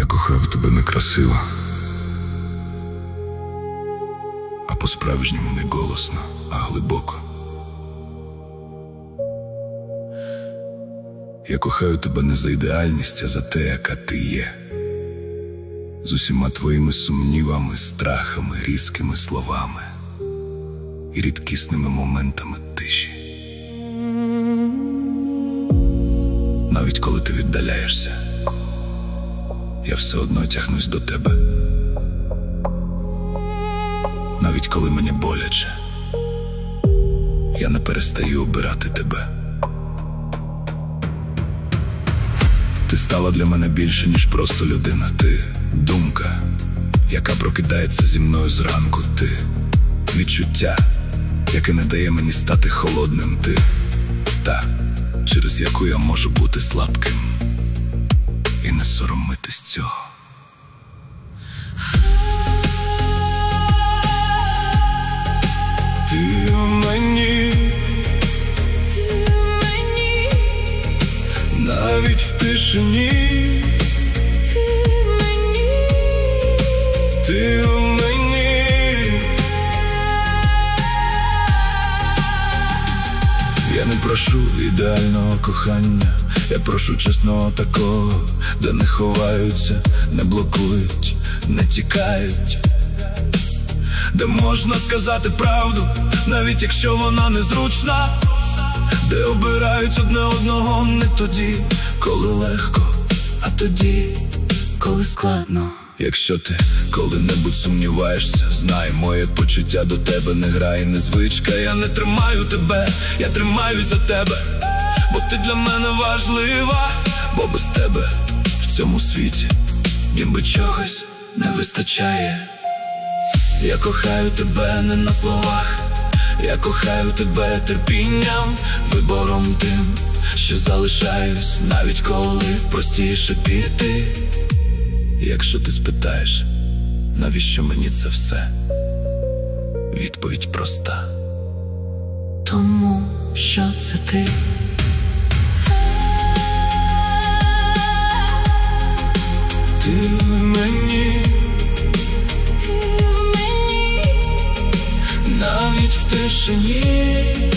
Я кохав тебе не красиво, а по-справжньому не голосно, а глибоко. Я кохаю тебе не за ідеальність, а за те, яка ти є. З усіма твоїми сумнівами, страхами, різкими словами і рідкісними моментами тиші. Навіть коли ти віддаляєшся, я все одно тягнусь до тебе. Навіть коли мені боляче, я не перестаю обирати тебе. Ти стала для мене більше, ніж просто людина. Ти – думка, яка прокидається зі мною зранку. Ти – відчуття, яке не дає мені стати холодним. Ти – та, через яку я можу бути слабким і не соромитись цього. Ти в мені, навіть в тишині. Ти в мені. Я не прошу ідеального кохання, я прошу чесного такого, де не ховаються, не блокують, не тікають, де можна сказати правду, навіть якщо вона незручна, де обирають одне одного не тоді, коли легко, а тоді, коли складно. Якщо ти коли-небудь сумніваєшся, знай, моє почуття до тебе не гра і не звичка. Я не тримаю тебе, я тримаюсь за тебе, бо ти для мене важлива, бо без тебе в цьому світі ніби чогось не вистачає. Я кохаю тебе не на словах, я кохаю тебе терпінням, вибором тим, що залишаюсь, навіть коли простіше піти. Якщо ти спитаєш, навіщо мені це все? Відповідь проста. Тому що це ти. Ти в мені, навіть в тишині.